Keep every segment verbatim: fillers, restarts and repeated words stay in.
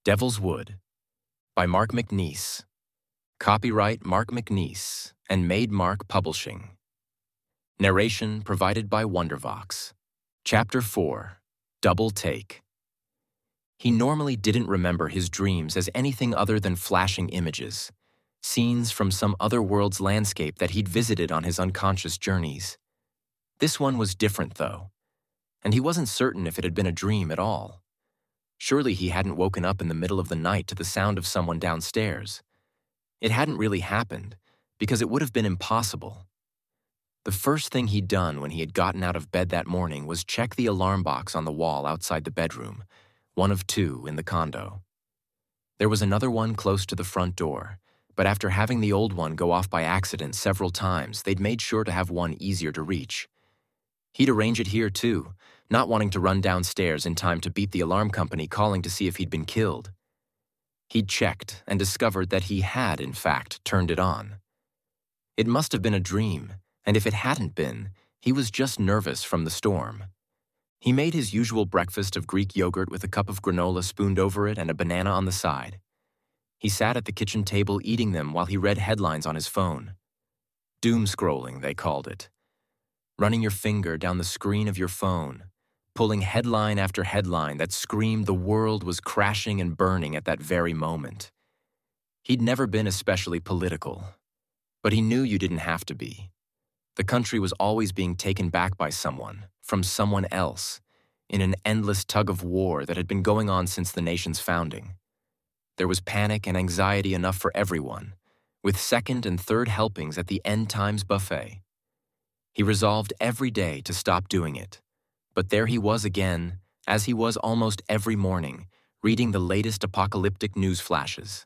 Devil's Wood by Mark McNeice. Copyright Mark McNeice and Made Mark Publishing. Narration provided by Wondervox. Chapter four. Double Take. He normally didn't remember his dreams as anything other than flashing images, scenes from some other world's landscape that he'd visited on his unconscious journeys. This one was different, though, and he wasn't certain if it had been a dream at all. Surely he hadn't woken up in the middle of the night to the sound of someone downstairs. It hadn't really happened, because it would have been impossible. The first thing he'd done when he had gotten out of bed that morning was check the alarm box on the wall outside the bedroom, one of two in the condo. There was another one close to the front door, but after having the old one go off by accident several times, they'd made sure to have one easier to reach. He'd arrange it here too, not wanting to run downstairs in time to beat the alarm company calling to see if he'd been killed. He'd checked and discovered that he had, in fact, turned it on. It must have been a dream, and if it hadn't been, he was just nervous from the storm. He made his usual breakfast of Greek yogurt with a cup of granola spooned over it and a banana on the side. He sat at the kitchen table eating them while he read headlines on his phone. Doom scrolling, they called it. Running your finger down the screen of your phone, pulling headline after headline that screamed the world was crashing and burning at that very moment. He'd never been especially political, but he knew you didn't have to be. The country was always being taken back by someone, from someone else, in an endless tug of war that had been going on since the nation's founding. There was panic and anxiety enough for everyone, with second and third helpings at the end times buffet. He resolved every day to stop doing it. But there he was again, as he was almost every morning, reading the latest apocalyptic news flashes.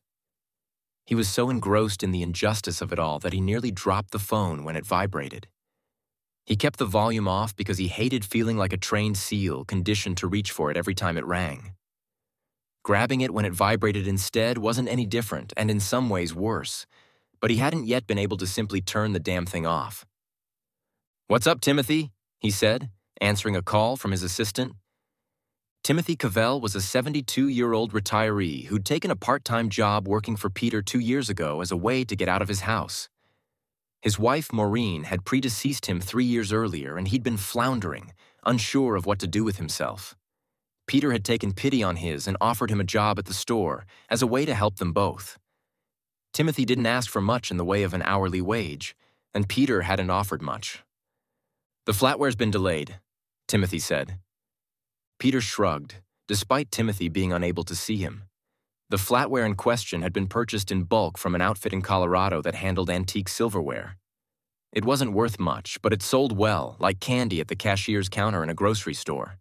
He was so engrossed in the injustice of it all that he nearly dropped the phone when it vibrated. He kept the volume off because he hated feeling like a trained seal conditioned to reach for it every time it rang. Grabbing it when it vibrated instead wasn't any different, and in some ways worse, but he hadn't yet been able to simply turn the damn thing off. "What's up, Timothy?" he said, answering a call from his assistant. Timothy Cavell was a seventy-two-year-old retiree who'd taken a part-time job working for Peter two years ago as a way to get out of his house. His wife, Maureen, had predeceased him three years earlier, and he'd been floundering, unsure of what to do with himself. Peter had taken pity on his and offered him a job at the store as a way to help them both. Timothy didn't ask for much in the way of an hourly wage, and Peter hadn't offered much. "The flatware's been delayed," Timothy said. Peter shrugged, despite Timothy being unable to see him. The flatware in question had been purchased in bulk from an outfit in Colorado that handled antique silverware. It wasn't worth much, but it sold well, like candy at the cashier's counter in a grocery store.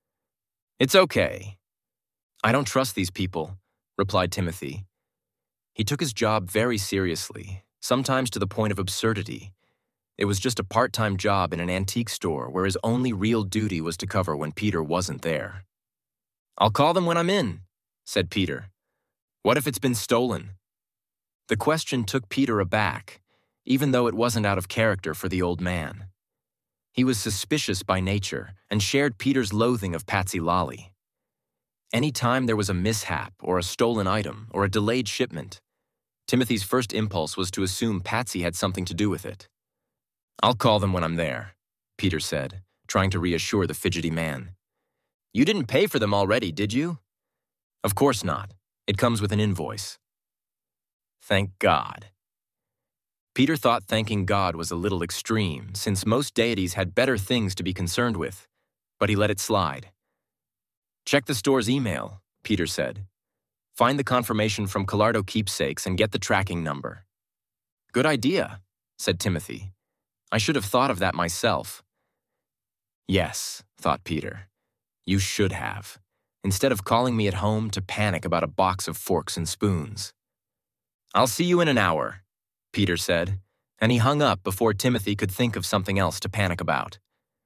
"It's okay." "I don't trust these people," replied Timothy. He took his job very seriously, sometimes to the point of absurdity. It was just a part-time job in an antique store where his only real duty was to cover when Peter wasn't there. "I'll call them when I'm in," said Peter. "What if it's been stolen?" The question took Peter aback, even though it wasn't out of character for the old man. He was suspicious by nature and shared Peter's loathing of Patsy Lally. Any time there was a mishap or a stolen item or a delayed shipment, Timothy's first impulse was to assume Patsy had something to do with it. "I'll call them when I'm there," Peter said, trying to reassure the fidgety man. "You didn't pay for them already, did you?" "Of course not. It comes with an invoice." "Thank God." Peter thought thanking God was a little extreme, since most deities had better things to be concerned with, but he let it slide. "Check the store's email," Peter said. "Find the confirmation from Collardo Keepsakes and get the tracking number." "Good idea," said Timothy. "I should have thought of that myself." "Yes," thought Peter. "You should have, instead of calling me at home to panic about a box of forks and spoons." "I'll see you in an hour," Peter said, and he hung up before Timothy could think of something else to panic about.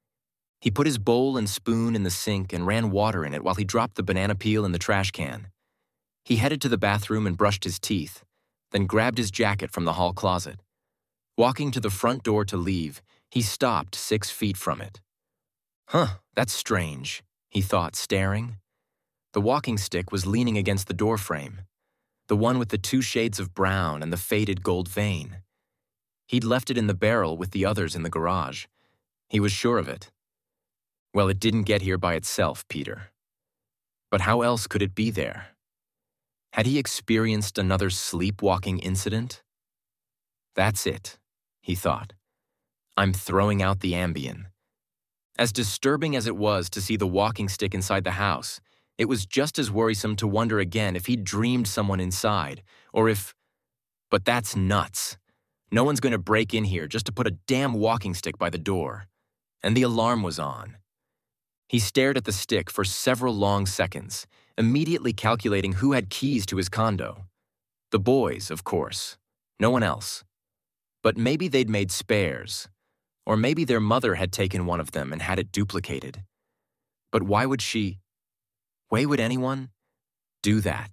He put his bowl and spoon in the sink and ran water in it while he dropped the banana peel in the trash can. He headed to the bathroom and brushed his teeth, then grabbed his jacket from the hall closet. Walking to the front door to leave, he stopped six feet from it. "Huh, that's strange," he thought, staring. The The walking stick was leaning against the doorframe, the one with the two shades of brown and the faded gold vein. He'd left it in the barrel with the others in the garage. He was sure of it. Well, it didn't get here by itself, Peter. But how else could it be there? Had he experienced another sleepwalking incident? That's it, he thought. I'm throwing out the Ambien. As disturbing as it was to see the walking stick inside the house, it was just as worrisome to wonder again if he'd dreamed someone inside, or if... But that's nuts. No one's going to break in here just to put a damn walking stick by the door. And the alarm was on. He stared at the stick for several long seconds, immediately calculating who had keys to his condo. The boys, of course. No one else. But maybe they'd made spares. Or maybe their mother had taken one of them and had it duplicated. But why would she... Why would anyone do that?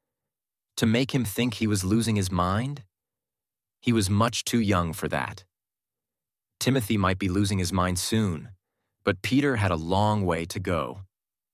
To make him think he was losing his mind? He was much too young for that. Timothy might be losing his mind soon, but Peter had a long way to go.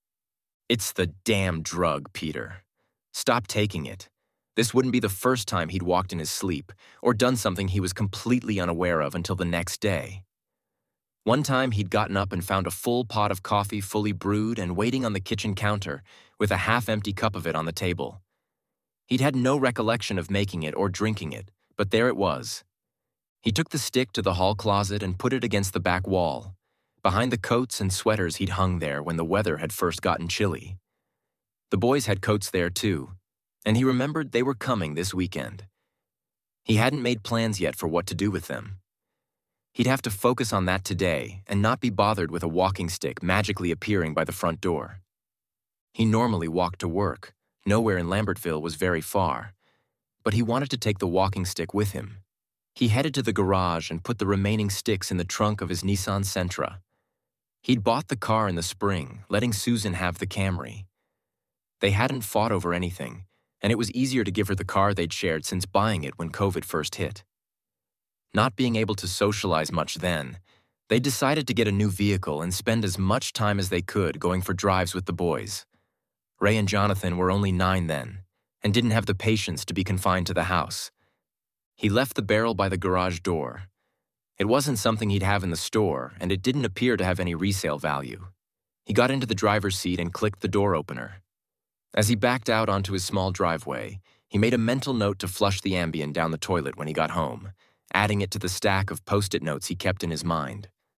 It's the damn drug, Peter. Stop taking it. This wouldn't be the first time he'd walked in his sleep or done something he was completely unaware of until the next day. One time he'd gotten up and found a full pot of coffee fully brewed and waiting on the kitchen counter with a half-empty cup of it on the table. He'd had no recollection of making it or drinking it, but there it was. He took the stick to the hall closet and put it against the back wall, behind the coats and sweaters he'd hung there when the weather had first gotten chilly. The boys had coats there too, and he remembered they were coming this weekend. He hadn't made plans yet for what to do with them. He'd have to focus on that today and not be bothered with a walking stick magically appearing by the front door. He normally walked to work. Nowhere in Lambertville was very far, but he wanted to take the walking stick with him. He headed to the garage and put the remaining sticks in the trunk of his Nissan Sentra. He'd bought the car in the spring, letting Susan have the Camry. They hadn't fought over anything, and it was easier to give her the car they'd shared since buying it when COVID first hit. Not being able to socialize much then, they decided to get a new vehicle and spend as much time as they could going for drives with the boys. Ray and Jonathan were only nine then, and didn't have the patience to be confined to the house. He left the barrel by the garage door. It wasn't something he'd have in the store, and it didn't appear to have any resale value. He got into the driver's seat and clicked the door opener. As he backed out onto his small driveway, he made a mental note to flush the Ambien down the toilet when he got home, adding it to the stack of Post-it notes he kept in his mind.